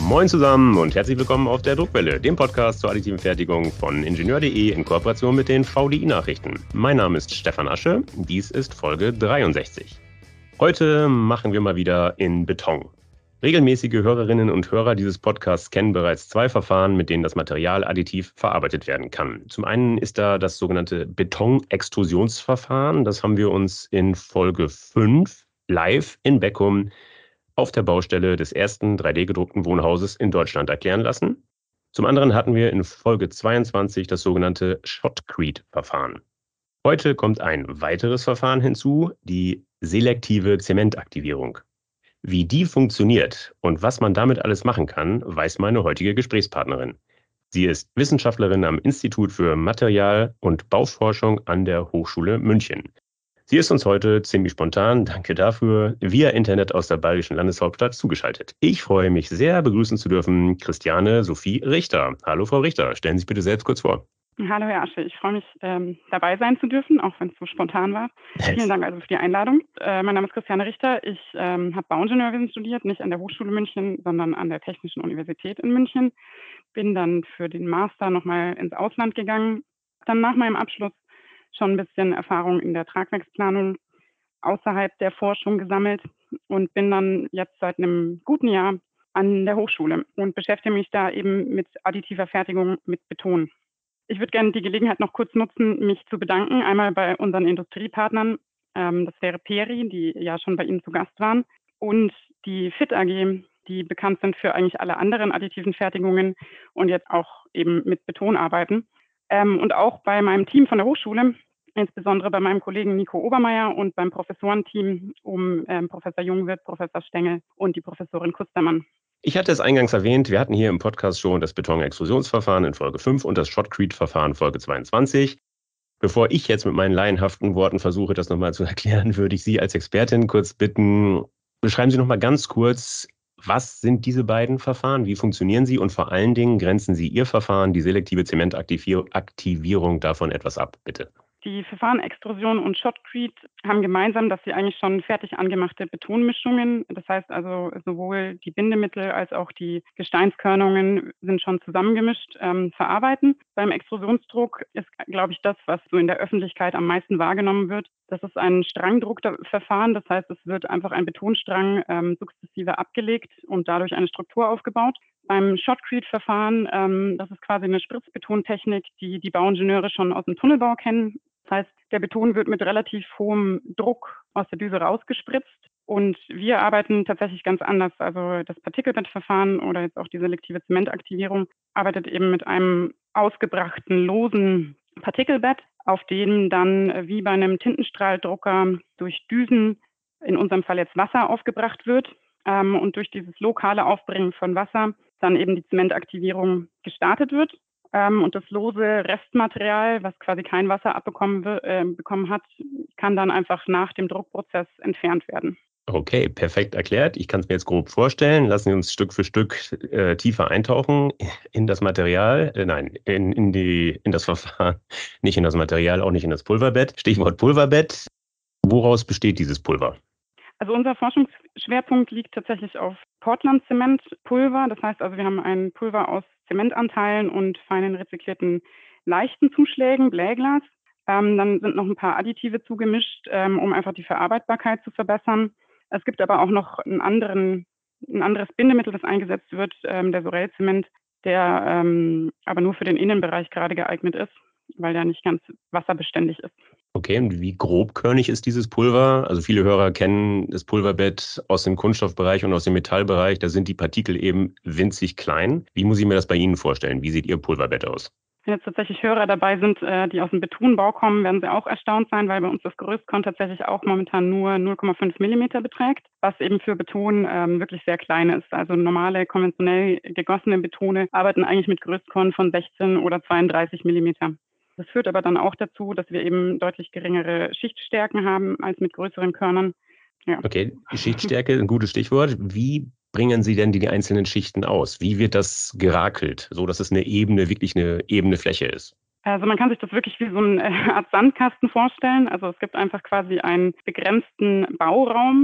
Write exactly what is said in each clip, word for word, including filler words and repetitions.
Moin zusammen und herzlich willkommen auf der Druckwelle, dem Podcast zur additiven Fertigung von Ingenieur punkt de in Kooperation mit den V D I-Nachrichten. Mein Name ist Stefan Asche, dies ist Folge dreiundsechzig. Heute machen wir mal wieder in Beton. Regelmäßige Hörerinnen und Hörer dieses Podcasts kennen bereits zwei Verfahren, mit denen das Material additiv verarbeitet werden kann. Zum einen ist da das sogenannte Betonextrusionsverfahren. Das haben wir uns in Folge fünf live in Beckum auf der Baustelle des ersten drei D gedruckten Wohnhauses in Deutschland erklären lassen. Zum anderen hatten wir in Folge zweiundzwanzig das sogenannte Shotcrete-Verfahren. Heute kommt ein weiteres Verfahren hinzu, die selektive Zementaktivierung. Wie die funktioniert und was man damit alles machen kann, weiß meine heutige Gesprächspartnerin. Sie ist Wissenschaftlerin am Institut für Material- und Bauforschung an der Hochschule München. Sie ist uns heute ziemlich spontan, danke dafür, via Internet aus der bayerischen Landeshauptstadt zugeschaltet. Ich freue mich sehr, begrüßen zu dürfen Christiane Sophie Richter. Hallo Frau Richter, stellen Sie sich bitte selbst kurz vor. Hallo Herr Asche, ich freue mich, ähm, dabei sein zu dürfen, auch wenn es so spontan war. Vielen Dank also für die Einladung. Äh, mein Name ist Christiane Richter, ich ähm, habe Bauingenieurwesen studiert, nicht an der Hochschule München, sondern an der Technischen Universität in München. Bin dann für den Master nochmal ins Ausland gegangen, dann nach meinem Abschluss schon ein bisschen Erfahrung in der Tragwerksplanung außerhalb der Forschung gesammelt und bin dann jetzt seit einem guten Jahr an der Hochschule und beschäftige mich da eben mit additiver Fertigung mit Beton. Ich würde gerne die Gelegenheit noch kurz nutzen, mich zu bedanken. Einmal bei unseren Industriepartnern, ähm, das wäre Peri, die ja schon bei Ihnen zu Gast waren, und die F I T A G, die bekannt sind für eigentlich alle anderen additiven Fertigungen und jetzt auch eben mit Beton arbeiten. Ähm, und auch bei meinem Team von der Hochschule, insbesondere bei meinem Kollegen Nico Obermeier und beim Professorenteam um ähm, Professor Jungwirth, Professor Stengel und die Professorin Kustermann. Ich hatte es eingangs erwähnt, wir hatten hier im Podcast schon das Betonextrusionsverfahren in Folge fünf und das Shotcrete-Verfahren Folge zweiundzwanzig. Bevor ich jetzt mit meinen laienhaften Worten versuche, das nochmal zu erklären, würde ich Sie als Expertin kurz bitten, beschreiben Sie nochmal ganz kurz, was sind diese beiden Verfahren, wie funktionieren sie und vor allen Dingen grenzen Sie Ihr Verfahren, die selektive Zementaktivierung, davon etwas ab, bitte. Die Verfahren Extrusion und Shotcrete haben gemeinsam, dass sie eigentlich schon fertig angemachte Betonmischungen, das heißt also sowohl die Bindemittel als auch die Gesteinskörnungen sind schon zusammengemischt, ähm, verarbeiten. Beim Extrusionsdruck ist, glaube ich, das, was so in der Öffentlichkeit am meisten wahrgenommen wird. Das ist ein Strangdruckverfahren, das heißt, es wird einfach ein Betonstrang ähm, sukzessive abgelegt und dadurch eine Struktur aufgebaut. Beim Shotcrete-Verfahren, ähm, das ist quasi eine Spritzbetontechnik, die die Bauingenieure schon aus dem Tunnelbau kennen. Das heißt, der Beton wird mit relativ hohem Druck aus der Düse rausgespritzt und wir arbeiten tatsächlich ganz anders. Also das Partikelbettverfahren oder jetzt auch die selektive Zementaktivierung arbeitet eben mit einem ausgebrachten, losen Partikelbett, auf dem dann wie bei einem Tintenstrahldrucker durch Düsen, in unserem Fall jetzt Wasser, aufgebracht wird. Ähm, und durch dieses lokale Aufbringen von Wasser dann eben die Zementaktivierung gestartet wird. Ähm, und das lose Restmaterial, was quasi kein Wasser abbekommen äh, bekommen hat, kann dann einfach nach dem Druckprozess entfernt werden. Okay, perfekt erklärt. Ich kann es mir jetzt grob vorstellen. Lassen Sie uns Stück für Stück äh, tiefer eintauchen in das Material, äh, nein, in, in, die, in das Verfahren, nicht in das Material, auch nicht in das Pulverbett. Stichwort Pulverbett. Woraus besteht dieses Pulver? Also unser Forschungsschwerpunkt liegt tatsächlich auf Portland-Zementpulver. Das heißt also, wir haben ein Pulver aus Zementanteilen und feinen rezyklierten leichten Zuschlägen, Blähglas. Ähm, dann sind noch ein paar Additive zugemischt, ähm, um einfach die Verarbeitbarkeit zu verbessern. Es gibt aber auch noch einen anderen, ein anderes Bindemittel, das eingesetzt wird, ähm, der Sorel-Zement, der ähm, aber nur für den Innenbereich gerade geeignet ist, weil der nicht ganz wasserbeständig ist. Okay, und wie grobkörnig ist dieses Pulver? Also viele Hörer kennen das Pulverbett aus dem Kunststoffbereich und aus dem Metallbereich. Da sind die Partikel eben winzig klein. Wie muss ich mir das bei Ihnen vorstellen? Wie sieht Ihr Pulverbett aus? Wenn jetzt tatsächlich Hörer dabei sind, die aus dem Betonbau kommen, werden sie auch erstaunt sein, weil bei uns das Größkon tatsächlich auch momentan nur null Komma fünf Millimeter beträgt, was eben für Beton ähm, wirklich sehr klein ist. Also normale, konventionell gegossene Betone arbeiten eigentlich mit Größkon von sechzehn oder zweiunddreißig Millimeter. Das führt aber dann auch dazu, dass wir eben deutlich geringere Schichtstärken haben als mit größeren Körnern. Ja. Okay, Schichtstärke, ein gutes Stichwort. Wie bringen Sie denn die, die einzelnen Schichten aus? Wie wird das gerakelt, so dass es eine ebene, wirklich eine ebene Fläche ist? Also man kann sich das wirklich wie so eine Art Sandkasten vorstellen. Also es gibt einfach quasi einen begrenzten Bauraum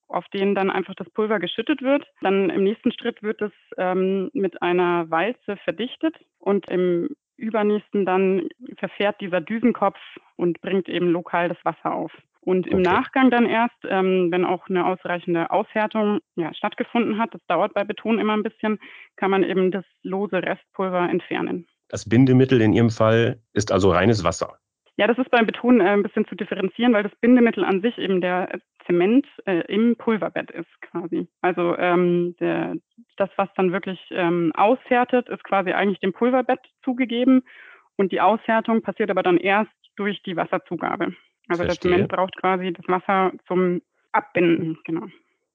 auf den dann einfach das Pulver geschüttet wird. Dann im nächsten Schritt wird es ähm, mit einer Walze verdichtet und im übernächsten dann verfährt dieser Düsenkopf und bringt eben lokal das Wasser auf. Und im Okay. Nachgang dann erst, ähm, wenn auch eine ausreichende Aushärtung ja, stattgefunden hat, das dauert bei Beton immer ein bisschen, kann man eben das lose Restpulver entfernen. Das Bindemittel in Ihrem Fall ist also reines Wasser. Ja, das ist beim Beton äh, ein bisschen zu differenzieren, weil das Bindemittel an sich eben der Zement äh, im Pulverbett ist quasi. Also ähm, der, das, was dann wirklich ähm, aushärtet, ist quasi eigentlich dem Pulverbett zugegeben und die Aushärtung passiert aber dann erst durch die Wasserzugabe. Also Verstehe. der Zement braucht quasi das Wasser zum Abbinden, genau.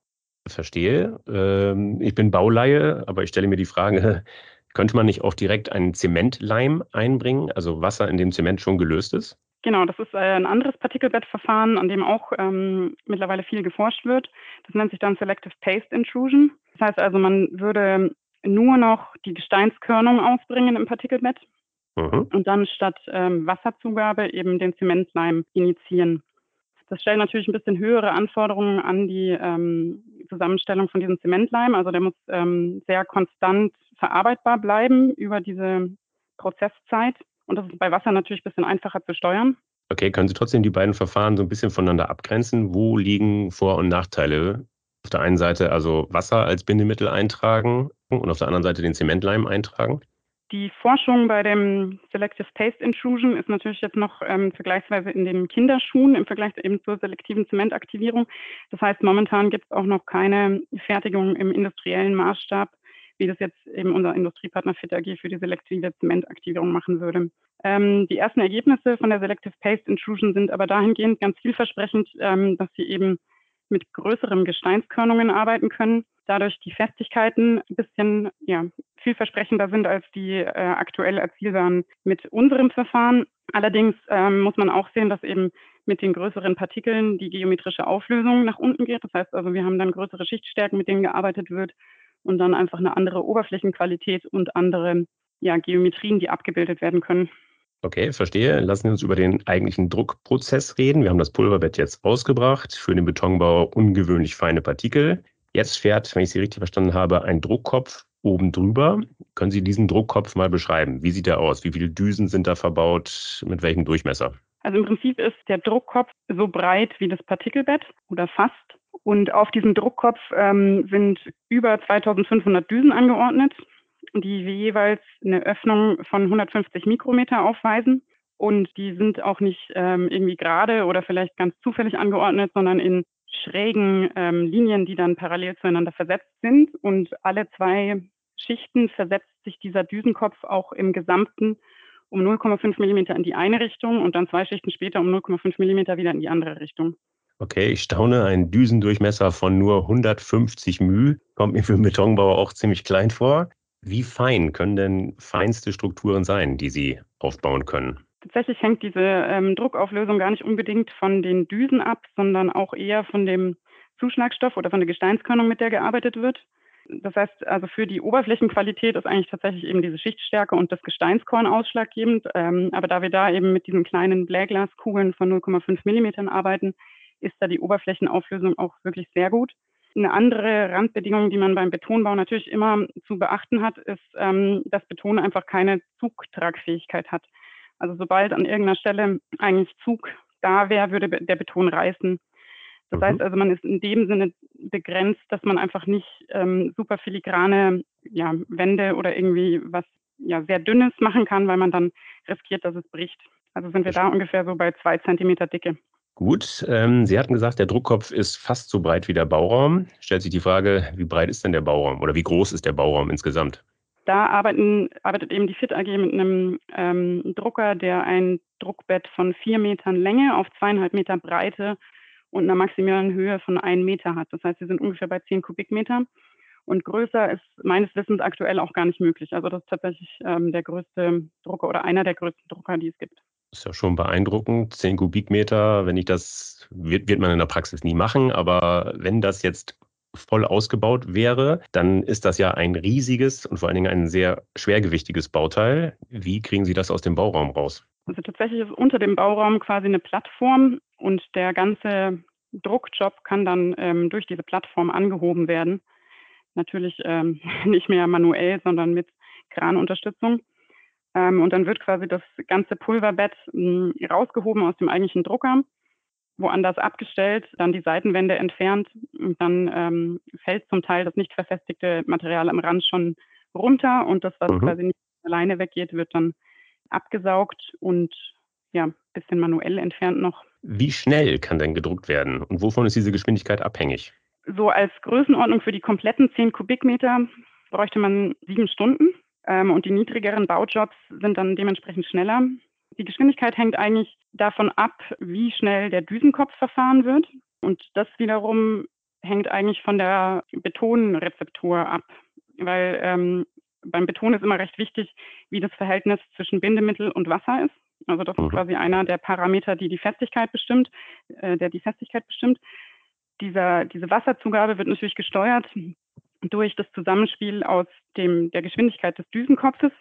Verstehe. Ähm, ich bin Bauleihe, aber ich stelle mir die Frage, könnte man nicht auch direkt einen Zementleim einbringen, also Wasser, in dem Zement schon gelöst ist? Genau, das ist äh, ein anderes Partikelbettverfahren, an dem auch ähm, mittlerweile viel geforscht wird. Das nennt sich dann Selective Paste Intrusion. Das heißt also, man würde nur noch die Gesteinskörnung ausbringen im Partikelbett Mhm. und dann statt ähm, Wasserzugabe eben den Zementleim initiieren. Das stellt natürlich ein bisschen höhere Anforderungen an die ähm, Zusammenstellung von diesem Zementleim. Also der muss ähm, sehr konstant verarbeitbar bleiben über diese Prozesszeit. Und das ist bei Wasser natürlich ein bisschen einfacher zu steuern. Okay, können Sie trotzdem die beiden Verfahren so ein bisschen voneinander abgrenzen? Wo liegen Vor- und Nachteile? Auf der einen Seite also Wasser als Bindemittel eintragen und auf der anderen Seite den Zementleim eintragen? Die Forschung bei dem Selective Paste Intrusion ist natürlich jetzt noch ähm, vergleichsweise in den Kinderschuhen im Vergleich eben zur selektiven Zementaktivierung. Das heißt, momentan gibt es auch noch keine Fertigung im industriellen Maßstab, wie das jetzt eben unser Industriepartner F I T A G für die selektive Zementaktivierung machen würde. Ähm, die ersten Ergebnisse von der Selective Paste Intrusion sind aber dahingehend ganz vielversprechend, ähm, dass sie eben mit größeren Gesteinskörnungen arbeiten können, dadurch die Festigkeiten ein bisschen ja, vielversprechender sind als die äh, aktuell erzielbaren mit unserem Verfahren. Allerdings ähm, muss man auch sehen, dass eben mit den größeren Partikeln die geometrische Auflösung nach unten geht. Das heißt also, wir haben dann größere Schichtstärken, mit denen gearbeitet wird und dann einfach eine andere Oberflächenqualität und andere ja, Geometrien, die abgebildet werden können. Okay, verstehe. Lassen Sie uns über den eigentlichen Druckprozess reden. Wir haben das Pulverbett jetzt ausgebracht, für den Betonbau ungewöhnlich feine Partikel. Jetzt fährt, wenn ich Sie richtig verstanden habe, ein Druckkopf oben drüber. Können Sie diesen Druckkopf mal beschreiben? Wie sieht der aus? Wie viele Düsen sind da verbaut? Mit welchem Durchmesser? Also im Prinzip ist der Druckkopf so breit wie das Partikelbett oder fast. Und auf diesem Druckkopf ähm, sind über zweitausendfünfhundert Düsen angeordnet, die jeweils eine Öffnung von hundertfünfzig Mikrometer aufweisen. Und die sind auch nicht ähm, irgendwie gerade oder vielleicht ganz zufällig angeordnet, sondern in schrägen ähm, Linien, die dann parallel zueinander versetzt sind. Und alle zwei Schichten versetzt sich dieser Düsenkopf auch im Gesamten um null Komma fünf Millimeter in die eine Richtung und dann zwei Schichten später um null Komma fünf Millimeter wieder in die andere Richtung. Okay, ich staune, ein Düsendurchmesser von nur hundertfünfzig μ kommt mir für einen Betonbauer auch ziemlich klein vor. Wie fein können denn feinste Strukturen sein, die Sie aufbauen können? Tatsächlich hängt diese ähm, Druckauflösung gar nicht unbedingt von den Düsen ab, sondern auch eher von dem Zuschlagstoff oder von der Gesteinskörnung, mit der gearbeitet wird. Das heißt, also für die Oberflächenqualität ist eigentlich tatsächlich eben diese Schichtstärke und das Gesteinskorn ausschlaggebend. Ähm, aber da wir da eben mit diesen kleinen Blähglaskugeln von null Komma fünf Millimetern arbeiten, ist da die Oberflächenauflösung auch wirklich sehr gut. Eine andere Randbedingung, die man beim Betonbau natürlich immer zu beachten hat, ist, ähm, dass Beton einfach keine Zugtragfähigkeit hat. Also sobald an irgendeiner Stelle eigentlich Zug da wäre, würde der Beton reißen. Das Mhm. heißt also, man ist in dem Sinne begrenzt, dass man einfach nicht ähm, super filigrane ja, Wände oder irgendwie was ja, sehr Dünnes machen kann, weil man dann riskiert, dass es bricht. Also sind wir da ungefähr so bei zwei Zentimeter Dicke. Gut, ähm, Sie hatten gesagt, der Druckkopf ist fast so breit wie der Bauraum. Stellt sich die Frage, wie breit ist denn der Bauraum oder wie groß ist der Bauraum insgesamt? Da arbeiten, arbeitet eben die F I T A G mit einem ähm, Drucker, der ein Druckbett von vier Metern Länge auf zweieinhalb Meter Breite und einer maximalen Höhe von einem Meter hat. Das heißt, wir sind ungefähr bei zehn Kubikmeter. Und größer ist meines Wissens aktuell auch gar nicht möglich. Also das ist tatsächlich ähm, der größte Drucker oder einer der größten Drucker, die es gibt. Das ist ja schon beeindruckend. Zehn Kubikmeter, wenn ich das, wird, wird man in der Praxis nie machen, aber wenn das jetzt voll ausgebaut wäre, dann ist das ja ein riesiges und vor allen Dingen ein sehr schwergewichtiges Bauteil. Wie kriegen Sie das aus dem Bauraum raus? Also tatsächlich ist unter dem Bauraum quasi eine Plattform und der ganze Druckjob kann dann ähm, durch diese Plattform angehoben werden. Natürlich ähm, nicht mehr manuell, sondern mit Kranunterstützung. Ähm, und dann wird quasi das ganze Pulverbett mh, rausgehoben aus dem eigentlichen Drucker, woanders abgestellt, dann die Seitenwände entfernt und dann ähm, fällt zum Teil das nicht verfestigte Material am Rand schon runter und das, was Mhm. quasi nicht alleine weggeht, wird dann abgesaugt und ja, ein bisschen manuell entfernt noch. Wie schnell kann denn gedruckt werden und wovon ist diese Geschwindigkeit abhängig? So als Größenordnung für die kompletten zehn Kubikmeter bräuchte man sieben Stunden ähm, und die niedrigeren Baujobs sind dann dementsprechend schneller. Die Geschwindigkeit hängt eigentlich davon ab, wie schnell der Düsenkopf verfahren wird und das wiederum hängt eigentlich von der Betonrezeptur ab, weil ähm, beim Beton ist immer recht wichtig, wie das Verhältnis zwischen Bindemittel und Wasser ist. Also das ist Mhm. quasi einer der Parameter, die die Festigkeit bestimmt, äh, der die Festigkeit bestimmt. Dieser, diese Wasserzugabe wird natürlich gesteuert durch das Zusammenspiel aus dem, der Geschwindigkeit des Düsenkopfes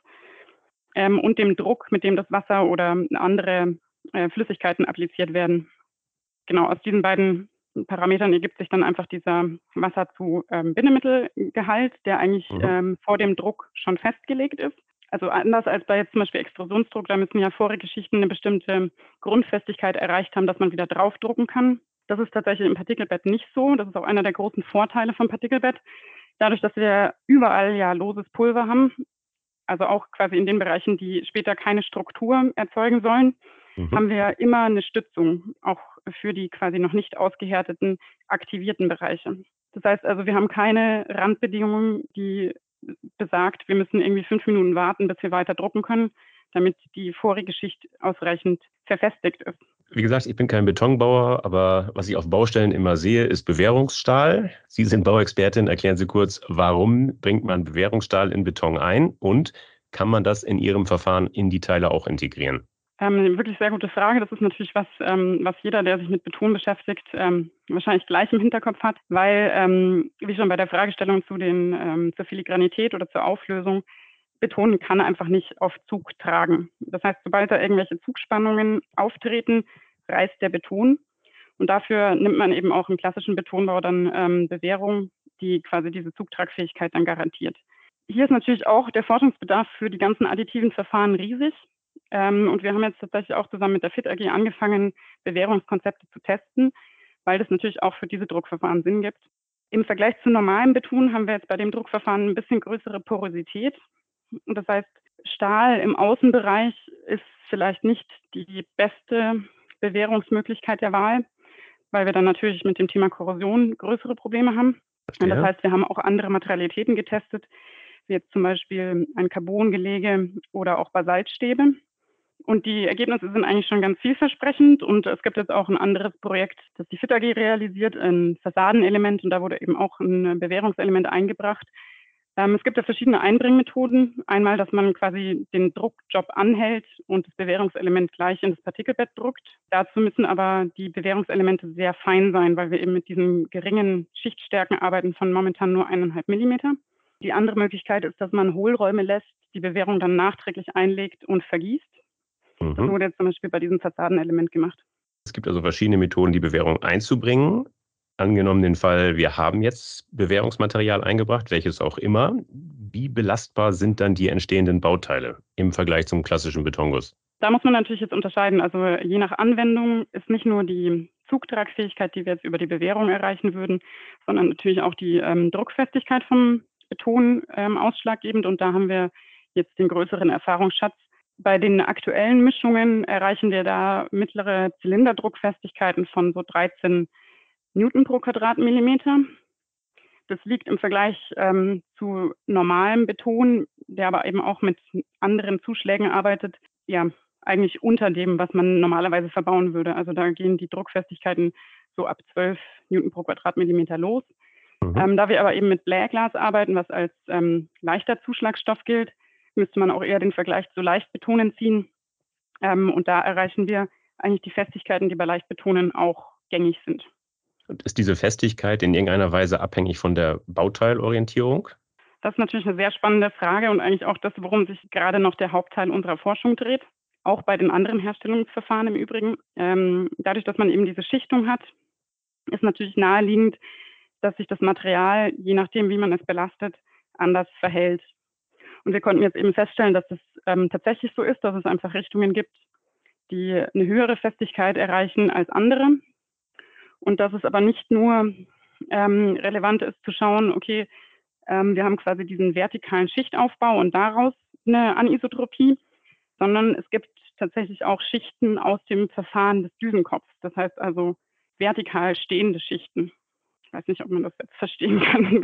ähm, und dem Druck, mit dem das Wasser oder andere äh, Flüssigkeiten appliziert werden. Genau, aus diesen beiden Parametern ergibt sich dann einfach dieser Wasser zu ähm, Bindemittelgehalt, der eigentlich Mhm. ähm, vor dem Druck schon festgelegt ist. Also anders als bei jetzt zum Beispiel Extrusionsdruck, da müssen ja vorige Schichten eine bestimmte Grundfestigkeit erreicht haben, dass man wieder draufdrucken kann. Das ist tatsächlich im Partikelbett nicht so. Das ist auch einer der großen Vorteile vom Partikelbett. Dadurch, dass wir überall ja loses Pulver haben, also auch quasi in den Bereichen, die später keine Struktur erzeugen sollen, Mhm. haben wir immer eine Stützung, auch für die quasi noch nicht ausgehärteten, aktivierten Bereiche. Das heißt also, wir haben keine Randbedingungen, die besagt, wir müssen irgendwie fünf Minuten warten, bis wir weiter drucken können, damit die vorige Schicht ausreichend verfestigt ist. Wie gesagt, ich bin kein Betonbauer, aber was ich auf Baustellen immer sehe, ist Bewährungsstahl. Sie sind Bauexpertin. Erklären Sie kurz, warum bringt man Bewährungsstahl in Beton ein und kann man das in Ihrem Verfahren in die Teile auch integrieren? Ähm, wirklich sehr gute Frage. Das ist natürlich was, ähm, was jeder, der sich mit Beton beschäftigt, ähm, wahrscheinlich gleich im Hinterkopf hat, weil, ähm, wie schon bei der Fragestellung zu den, ähm, zur Filigranität oder zur Auflösung, Beton kann einfach nicht auf Zug tragen. Das heißt, sobald da irgendwelche Zugspannungen auftreten, reißt der Beton. Und dafür nimmt man eben auch im klassischen Betonbau dann ähm, Bewährung, die quasi diese Zugtragfähigkeit dann garantiert. Hier ist natürlich auch der Forschungsbedarf für die ganzen additiven Verfahren riesig. Ähm, und wir haben jetzt tatsächlich auch zusammen mit der F I T A G angefangen, Bewährungskonzepte zu testen, weil das natürlich auch für diese Druckverfahren Sinn gibt. Im Vergleich zu normalem Beton haben wir jetzt bei dem Druckverfahren ein bisschen größere Porosität. Und das heißt, Stahl im Außenbereich ist vielleicht nicht die beste Bewährungsmöglichkeit der Wahl, weil wir dann natürlich mit dem Thema Korrosion größere Probleme haben. Und das Verstehe. heißt, wir haben auch andere Materialitäten getestet, wie jetzt zum Beispiel ein Carbongelege oder auch Basaltstäbe. Und die Ergebnisse sind eigentlich schon ganz vielversprechend. Und es gibt jetzt auch ein anderes Projekt, das die F I T A G realisiert, ein Fassadenelement. Und da wurde eben auch ein Bewährungselement eingebracht. Ähm, es gibt ja verschiedene Einbringmethoden. Einmal, dass man quasi den Druckjob anhält und das Bewährungselement gleich in das Partikelbett druckt. Dazu müssen aber die Bewährungselemente sehr fein sein, weil wir eben mit diesen geringen Schichtstärken arbeiten von momentan nur eineinhalb Millimeter. Die andere Möglichkeit ist, dass man Hohlräume lässt, die Bewährung dann nachträglich einlegt und vergießt. Das Mhm. wurde jetzt zum Beispiel bei diesem Fassadenelement gemacht. Es gibt also verschiedene Methoden, die Bewährung einzubringen. Angenommen den Fall, wir haben jetzt Bewährungsmaterial eingebracht, welches auch immer. Wie belastbar sind dann die entstehenden Bauteile im Vergleich zum klassischen Betonguss? Da muss man natürlich jetzt unterscheiden. Also je nach Anwendung ist nicht nur die Zugtragfähigkeit, die wir jetzt über die Bewährung erreichen würden, sondern natürlich auch die ähm, Druckfestigkeit vom Beton ähm, ausschlaggebend. Und da haben wir jetzt den größeren Erfahrungsschatz. Bei den aktuellen Mischungen erreichen wir da mittlere Zylinderdruckfestigkeiten von so dreizehn Newton pro Quadratmillimeter. Das liegt im Vergleich ähm, zu normalem Beton, der aber eben auch mit anderen Zuschlägen arbeitet, ja, eigentlich unter dem, was man normalerweise verbauen würde. Also da gehen die Druckfestigkeiten so ab zwölf Newton pro Quadratmillimeter los. Mhm. Ähm, da wir aber eben mit Blairglas arbeiten, was als ähm, leichter Zuschlagstoff gilt, müsste man auch eher den Vergleich zu Leichtbetonen ziehen. Ähm, und da erreichen wir eigentlich die Festigkeiten, die bei Leichtbetonen auch gängig sind. Und ist diese Festigkeit in irgendeiner Weise abhängig von der Bauteilorientierung? Das ist natürlich eine sehr spannende Frage und eigentlich auch das, worum sich gerade noch der Hauptteil unserer Forschung dreht. Auch bei den anderen Herstellungsverfahren im Übrigen. Ähm, dadurch, dass man eben diese Schichtung hat, ist natürlich naheliegend, dass sich das Material, je nachdem, wie man es belastet, anders verhält. Und wir konnten jetzt eben feststellen, dass es ähm, tatsächlich so ist, dass es einfach Richtungen gibt, die eine höhere Festigkeit erreichen als andere. Und dass es aber nicht nur ähm, relevant ist zu schauen, okay, ähm, wir haben quasi diesen vertikalen Schichtaufbau und daraus eine Anisotropie, sondern es gibt tatsächlich auch Schichten aus dem Verfahren des Düsenkopfs. Das heißt also vertikal stehende Schichten. Ich weiß nicht, ob man das jetzt verstehen kann.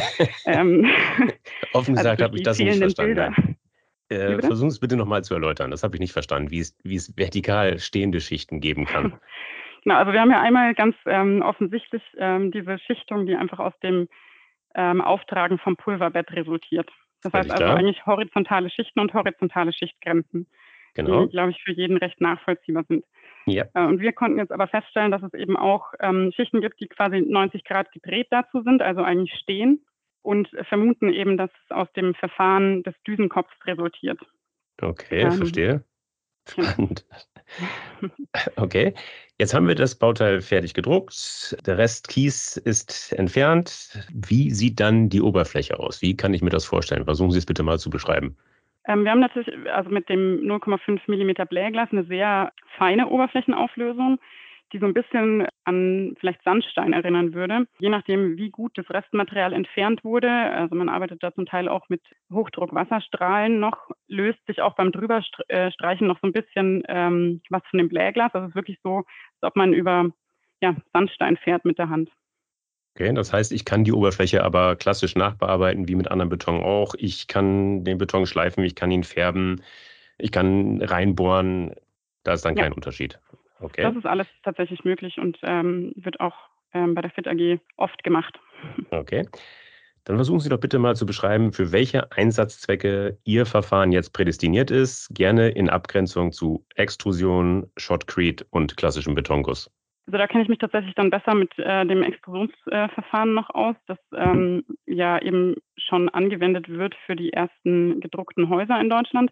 ähm, Offen gesagt also habe ich das nicht verstanden. Äh, Wie Versuchen es bitte nochmal zu erläutern. Das habe ich nicht verstanden, wie es, wie es vertikal stehende Schichten geben kann. Genau, also wir haben ja einmal ganz ähm, offensichtlich ähm, diese Schichtung, die einfach aus dem ähm, Auftragen vom Pulverbett resultiert. Das Völlig heißt also klar. eigentlich horizontale Schichten und horizontale Schichtgrenzen, genau. die, glaube ich, für jeden recht nachvollziehbar sind. Ja. Äh, und wir konnten jetzt aber feststellen, dass es eben auch ähm, Schichten gibt, die quasi neunzig Grad gedreht dazu sind, also eigentlich stehen, und vermuten eben, dass es aus dem Verfahren des Düsenkopfs resultiert. Okay, ähm, verstehe. Spannend. Genau. Okay, jetzt haben wir das Bauteil fertig gedruckt. Der Rest Kies ist entfernt. Wie sieht dann die Oberfläche aus? Wie kann ich mir das vorstellen? Versuchen Sie es bitte mal zu beschreiben. Ähm, wir haben natürlich also mit dem null Komma fünf Millimeter Blähglas eine sehr feine Oberflächenauflösung, die so ein bisschen an vielleicht Sandstein erinnern würde. Je nachdem, wie gut das Restmaterial entfernt wurde, also man arbeitet da zum Teil auch mit Hochdruckwasserstrahlen noch, löst sich auch beim Drüberstreichen noch so ein bisschen ähm, was von dem Blähglas. Also es ist wirklich so, als ob man über ja, Sandstein fährt mit der Hand. Okay, das heißt, ich kann die Oberfläche aber klassisch nachbearbeiten, wie mit anderem Beton auch. Ich kann den Beton schleifen, ich kann ihn färben, ich kann reinbohren. Da ist dann Ja. kein Unterschied. Okay. Das ist alles tatsächlich möglich und ähm, wird auch ähm, bei der Fit A G oft gemacht. Okay. Dann versuchen Sie doch bitte mal zu beschreiben, für welche Einsatzzwecke Ihr Verfahren jetzt prädestiniert ist, gerne in Abgrenzung zu Extrusion, Shotcrete und klassischem Betonguss. Also da kenne ich mich tatsächlich dann besser mit äh, dem Extrusionsverfahren äh, noch aus, das ähm, ja eben schon angewendet wird für die ersten gedruckten Häuser in Deutschland.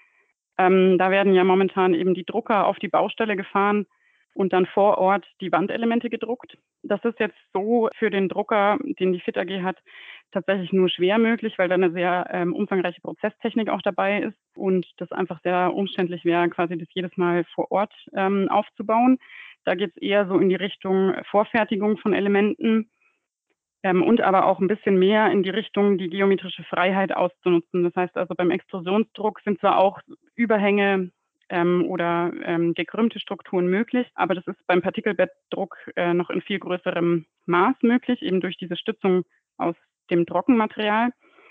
Ähm, da werden ja momentan eben die Drucker auf die Baustelle gefahren und dann vor Ort die Wandelemente gedruckt. Das ist jetzt so für den Drucker, den die Fit A G hat, tatsächlich nur schwer möglich, weil da eine sehr ähm, umfangreiche Prozesstechnik auch dabei ist und das einfach sehr umständlich wäre, quasi das jedes Mal vor Ort ähm, aufzubauen. Da geht es eher so in die Richtung Vorfertigung von Elementen ähm, und aber auch ein bisschen mehr in die Richtung, die geometrische Freiheit auszunutzen. Das heißt also, beim Extrusionsdruck sind zwar auch Überhänge ähm, oder ähm, gekrümmte Strukturen möglich, aber das ist beim Partikelbettdruck äh, noch in viel größerem Maß möglich, eben durch diese Stützung aus dem Trockenmaterial.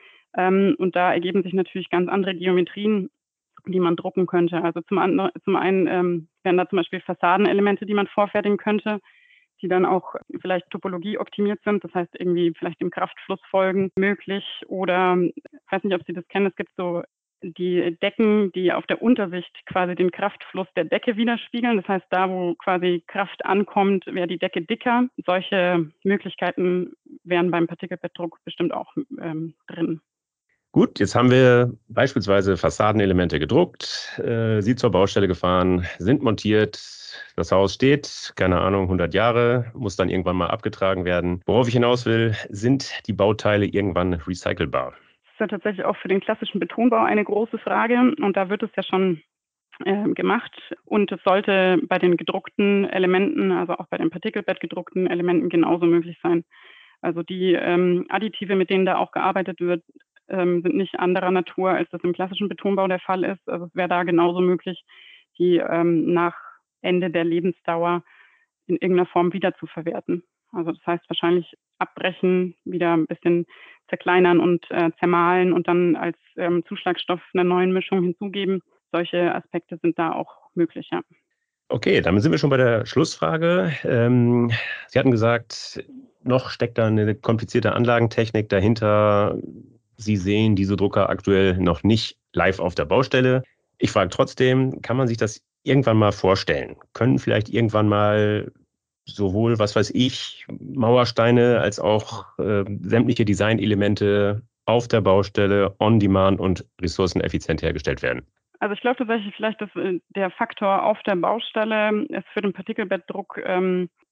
Ähm, und da ergeben sich natürlich ganz andere Geometrien, die man drucken könnte. Also zum, anderen, zum einen ähm, wären da zum Beispiel Fassadenelemente, die man vorfertigen könnte, die dann auch vielleicht Topologie optimiert sind, das heißt irgendwie vielleicht dem Kraftfluss folgen möglich. Oder ich weiß nicht, ob Sie das kennen, es gibt so die Decken, die auf der Untersicht quasi den Kraftfluss der Decke widerspiegeln. Das heißt, da, wo quasi Kraft ankommt, wäre die Decke dicker. Solche Möglichkeiten wären beim Partikelbettdruck bestimmt auch ähm, drin. Gut, jetzt haben wir beispielsweise Fassadenelemente gedruckt, äh, Sie zur Baustelle gefahren, sind montiert, das Haus steht, keine Ahnung, hundert Jahre, muss dann irgendwann mal abgetragen werden. Worauf ich hinaus will, sind die Bauteile irgendwann recycelbar? Das ist ja tatsächlich auch für den klassischen Betonbau eine große Frage und da wird es ja schon äh, gemacht und es sollte bei den gedruckten Elementen, also auch bei den Partikelbett gedruckten Elementen genauso möglich sein. Also die ähm, Additive, mit denen da auch gearbeitet wird, ähm, sind nicht anderer Natur, als das im klassischen Betonbau der Fall ist. Also es wäre da genauso möglich, die ähm, nach Ende der Lebensdauer in irgendeiner Form wieder zu verwerten. Also das heißt wahrscheinlich abbrechen, wieder ein bisschen zerkleinern und äh, zermahlen und dann als ähm, Zuschlagstoff einer neuen Mischung hinzugeben. Solche Aspekte sind da auch möglich, ja. Okay, damit sind wir schon bei der Schlussfrage. Ähm, Sie hatten gesagt, noch steckt da eine komplizierte Anlagentechnik dahinter. Sie sehen diese Drucker aktuell noch nicht live auf der Baustelle. Ich frage trotzdem, kann man sich das irgendwann mal vorstellen? Können vielleicht irgendwann mal sowohl, was weiß ich, Mauersteine als auch äh, sämtliche Designelemente auf der Baustelle on demand und ressourceneffizient hergestellt werden? Also ich glaube tatsächlich vielleicht, dass der Faktor auf der Baustelle ist für den Partikelbettdruck ähm,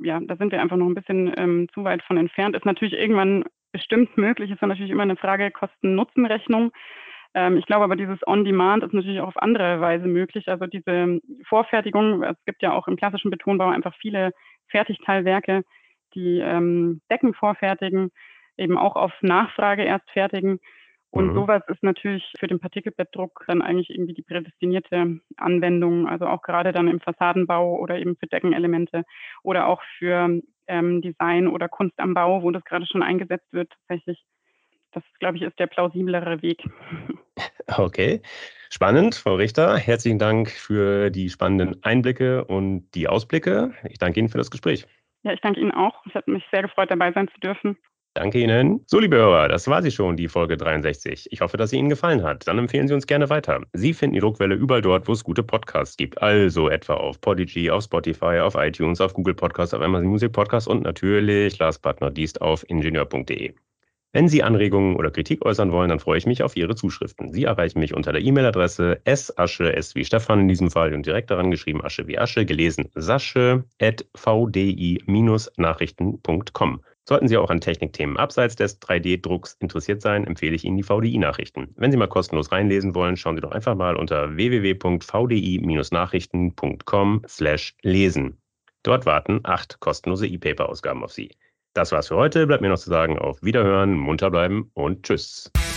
ja, da sind wir einfach noch ein bisschen ähm, zu weit von entfernt. Ist natürlich irgendwann bestimmt möglich, ist dann natürlich immer eine Frage Kosten-Nutzen-Rechnung. Ähm, ich glaube aber, dieses On-Demand ist natürlich auch auf andere Weise möglich. Also diese Vorfertigung, es gibt ja auch im klassischen Betonbau einfach viele Fertigteilwerke, die ähm, Decken vorfertigen, eben auch auf Nachfrage erst fertigen. Und Mhm. sowas ist natürlich für den Partikelbettdruck dann eigentlich irgendwie die prädestinierte Anwendung, also auch gerade dann im Fassadenbau oder eben für Deckenelemente oder auch für ähm, Design oder Kunst am Bau, wo das gerade schon eingesetzt wird, tatsächlich. Das, glaube ich, ist der plausiblere Weg. Okay, spannend, Frau Richter. Herzlichen Dank für die spannenden Einblicke und die Ausblicke. Ich danke Ihnen für das Gespräch. Ja, ich danke Ihnen auch. Es hat mich sehr gefreut, dabei sein zu dürfen. Danke Ihnen. So, liebe Hörer, das war sie schon, die Folge dreiundsechzig. Ich hoffe, dass sie Ihnen gefallen hat. Dann empfehlen Sie uns gerne weiter. Sie finden die Druckwelle überall dort, wo es gute Podcasts gibt. Also etwa auf Podigy, auf Spotify, auf iTunes, auf Google Podcasts, auf Amazon Music Podcasts und natürlich, last but not least, auf ingenieur punkt de. Wenn Sie Anregungen oder Kritik äußern wollen, dann freue ich mich auf Ihre Zuschriften. Sie erreichen mich unter der E-Mail-Adresse sasche, s wie Stefan in diesem Fall und direkt daran geschrieben Asche wie Asche, gelesen sasche at v d i Nachrichten punkt com. Sollten Sie auch an Technikthemen abseits des drei D-Drucks interessiert sein, empfehle ich Ihnen die V D I-Nachrichten. Wenn Sie mal kostenlos reinlesen wollen, schauen Sie doch einfach mal unter w w w punkt v d i Nachrichten punkt com slash lesen. Dort warten acht kostenlose E-Paper-Ausgaben auf Sie. Das war's für heute. Bleibt mir noch zu sagen, auf Wiederhören, munter bleiben und tschüss.